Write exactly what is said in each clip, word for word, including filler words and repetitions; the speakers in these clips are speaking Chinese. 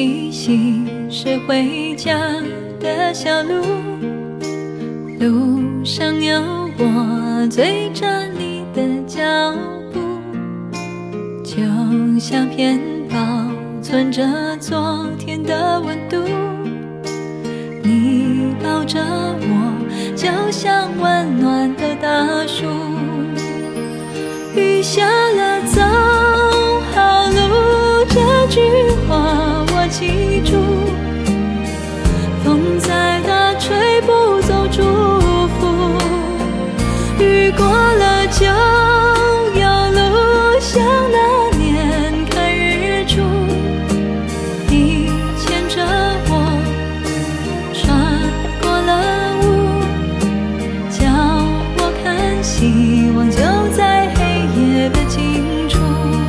依稀是回家的小路，路上有我追着你的脚步，就像片保存着昨天的温度。你抱着我，就像温暖的大树。雨下了走好路，这句话我记住。风再大吹不走祝福，雨过了就有路，像那年看日出。你牵着我穿过了雾，叫我看希望就在黑夜的尽处。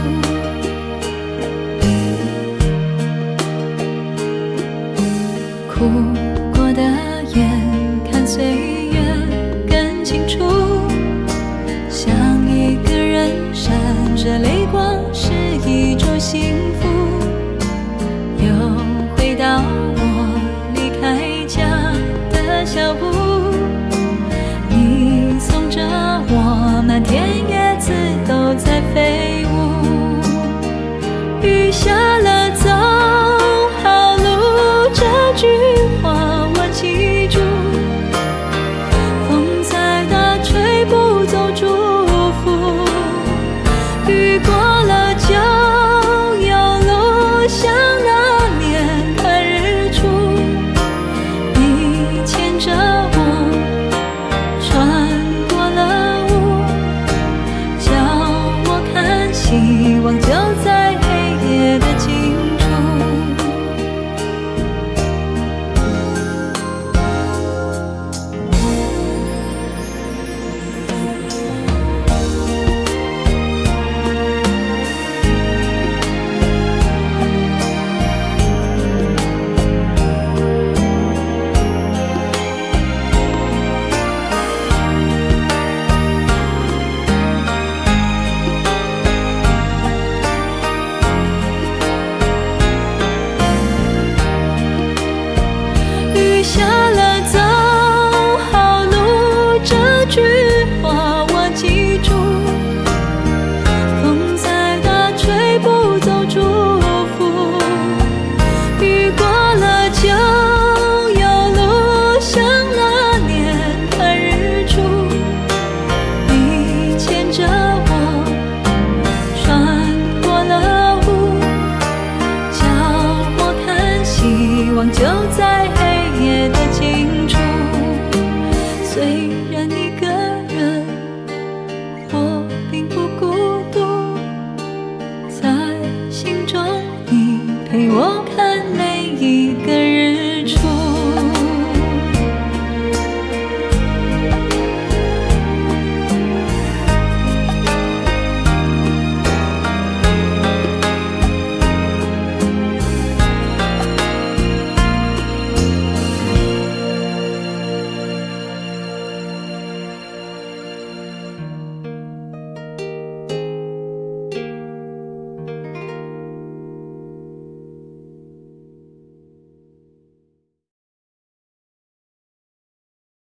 哭过的眼看岁月更清楚，像一个人闪着泪光是一种幸福。又回到我离开家的小屋，你送着我，满天叶子都在飞舞。雨下了走好路，这句话我记住。风再大吹不走祝福，雨过了就有路，像那年看日出。你牵着我穿过了雾，叫我看希望就在黑夜的尽处。雨下了走好路，这句话我记住。风再大吹不走祝福，雨过了就有路，像那年看日出。你牵着我穿过了雾，叫我看希望就在黑夜的尽处。虽然一个人，我并不孤独，在心中你陪我看每一个